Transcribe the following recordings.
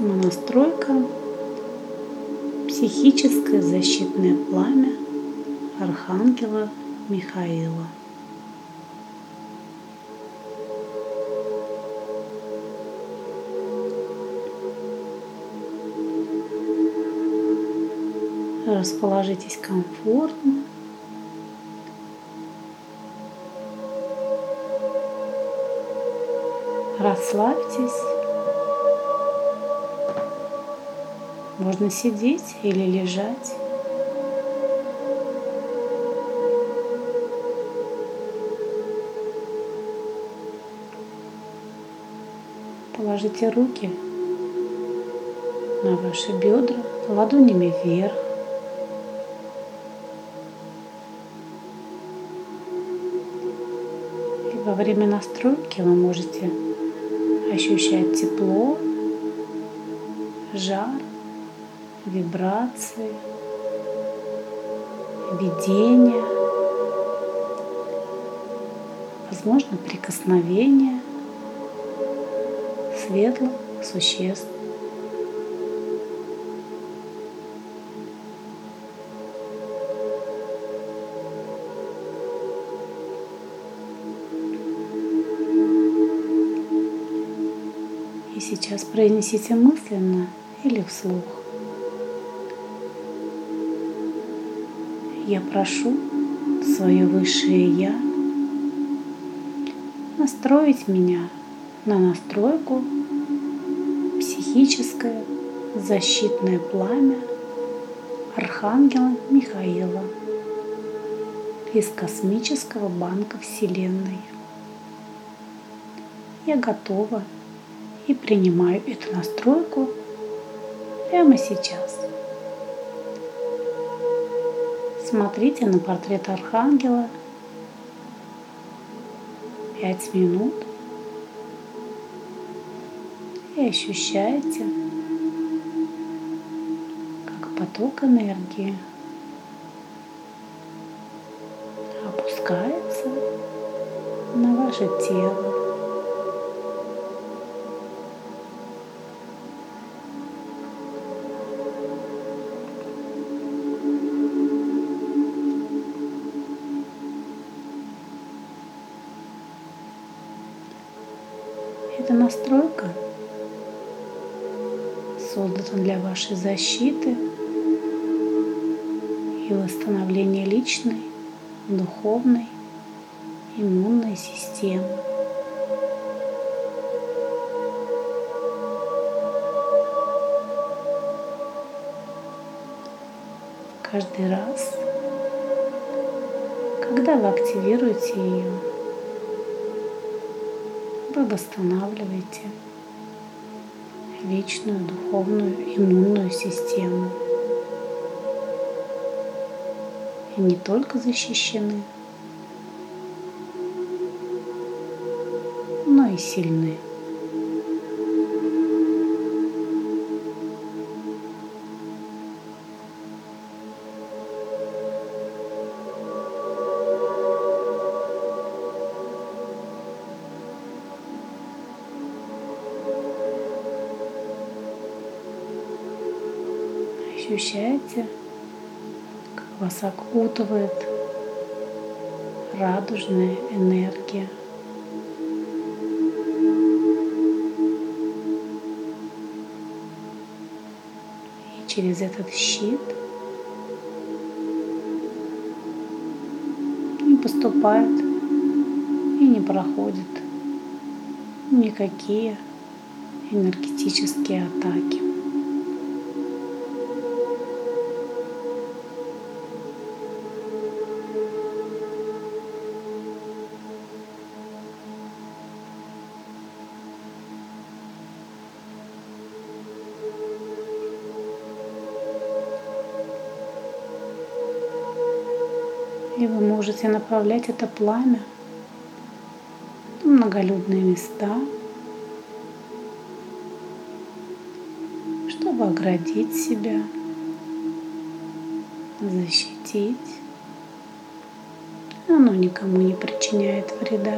Самонастройка, психическое защитное пламя Архангела Михаила. Расположитесь комфортно. Расслабьтесь. Можно сидеть или лежать. Положите руки на ваши бедра, ладонями вверх. И во время настройки вы можете ощущать тепло, жар, вибрации, видение, возможно, прикосновение светлых существ. И сейчас произнесите мысленно или вслух: я прошу свое высшее Я настроить меня на настройку психическое защитное пламя Архангела Михаила из Космического банка Вселенной. Я готова и принимаю эту настройку прямо сейчас. Смотрите на портрет Архангела 5 минут и ощущайте, как поток энергии опускается на ваше тело. Эта настройка создана для вашей защиты и восстановления личной, духовной, иммунной системы. Каждый раз, когда вы активируете ее, вы восстанавливаете личную, духовную, иммунную систему. И не только защищены, но и сильны. Ощущаете, как вас окутывает радужная энергия. И через этот щит не поступает и не проходят никакие энергетические атаки. И вы можете направлять это пламя в многолюдные места, чтобы оградить себя, защитить. Оно никому не причиняет вреда.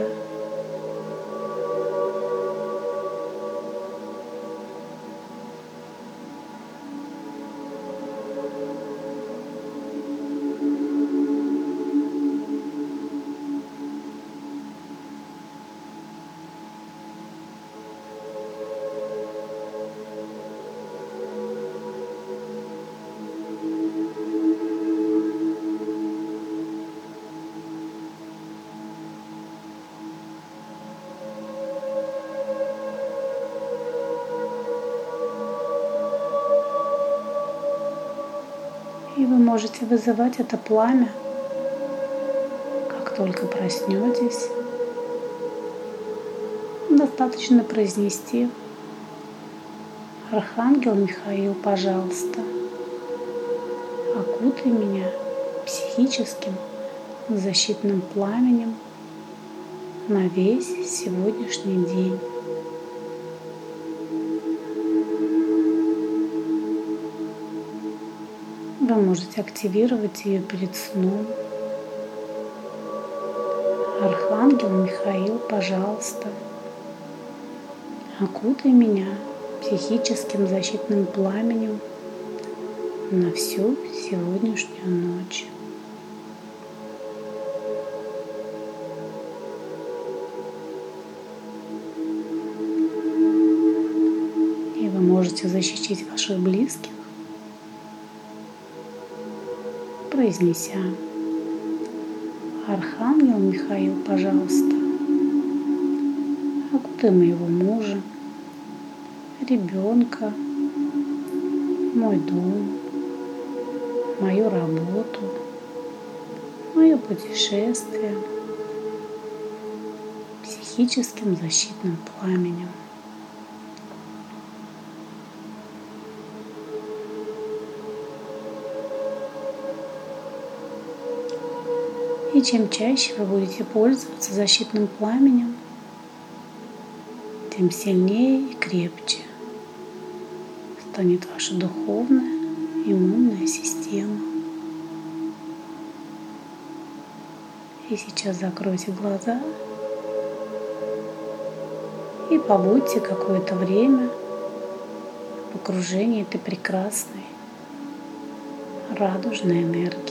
И вы можете вызывать это пламя, как только проснетесь. Достаточно произнести: Архангел Михаил, пожалуйста, окутай меня психическим защитным пламенем на весь сегодняшний день. Вы можете активировать ее перед сном. Архангел Михаил, пожалуйста, окутай меня психическим защитным пламенем на всю сегодняшнюю ночь. И вы можете защитить ваших близких, произнеся: Архангел Михаил, пожалуйста, окутай моего мужа, ребенка, мой дом, мою работу, мое путешествие психическим защитным пламенем. И чем чаще вы будете пользоваться защитным пламенем, тем сильнее и крепче станет ваша духовная иммунная система. И сейчас закройте глаза и побудьте какое-то время в окружении этой прекрасной радужной энергии.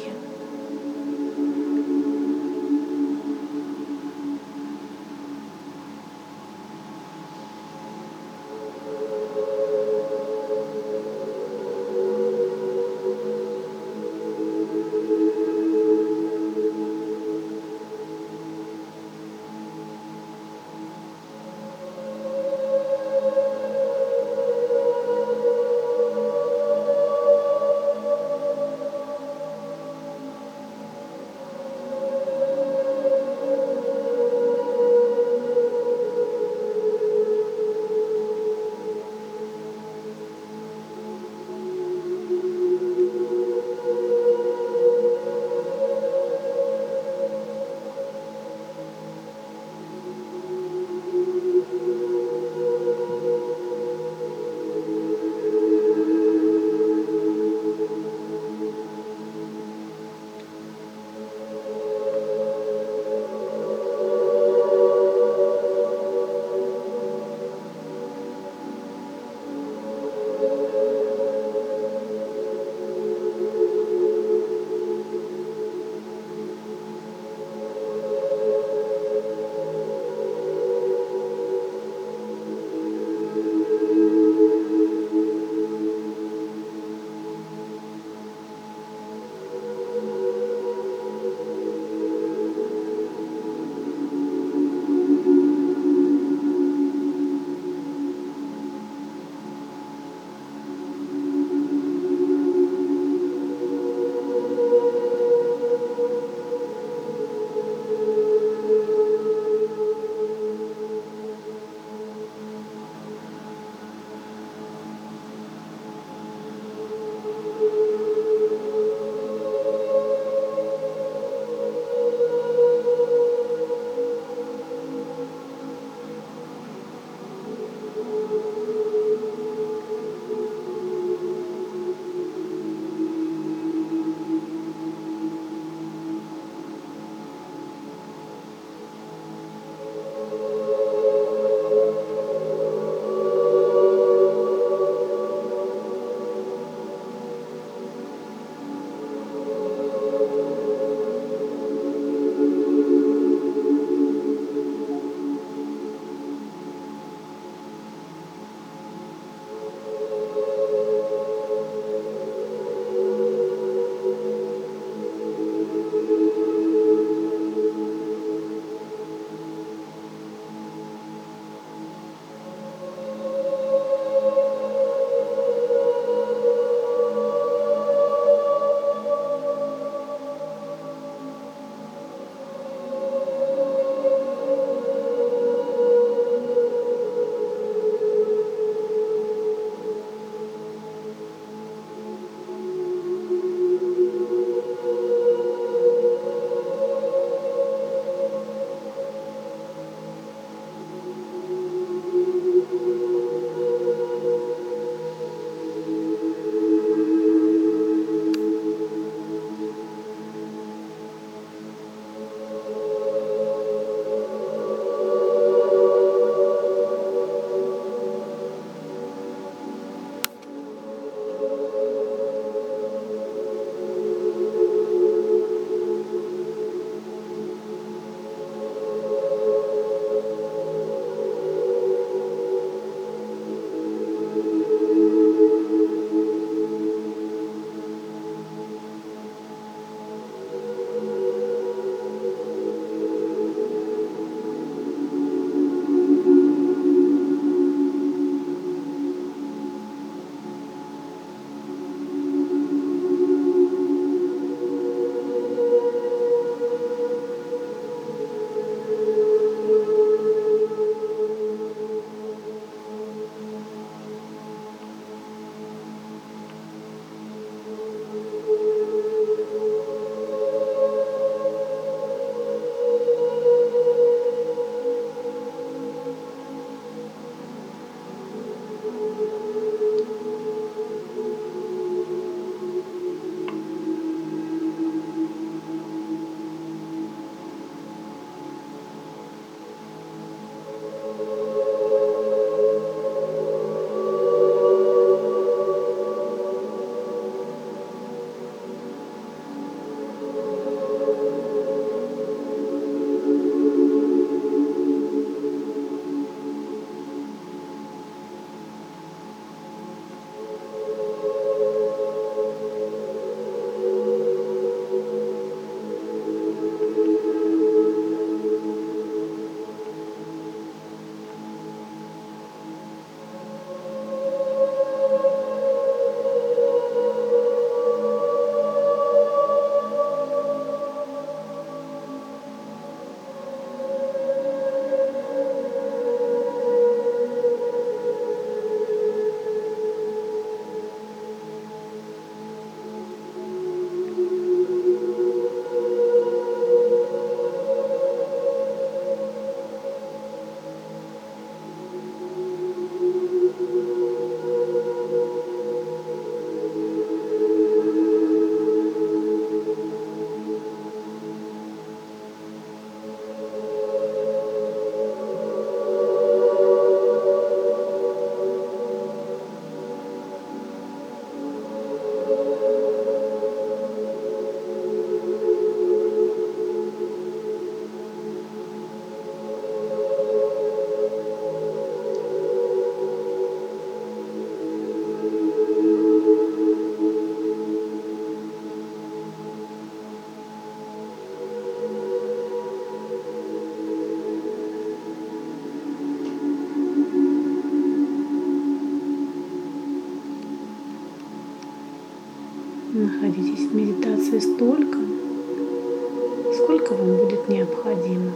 находитесь в медитации столько, сколько вам будет необходимо.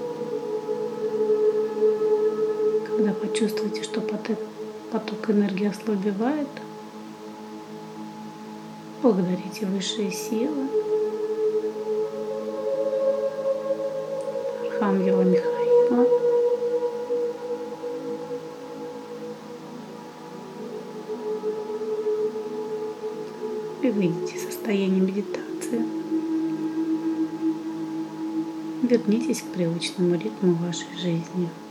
Когда почувствуете, что поток энергии ослабевает, благодарите высшие силы, Архангела Михаила, и выйдите из состояния медитации. Вернитесь к привычному ритму вашей жизни.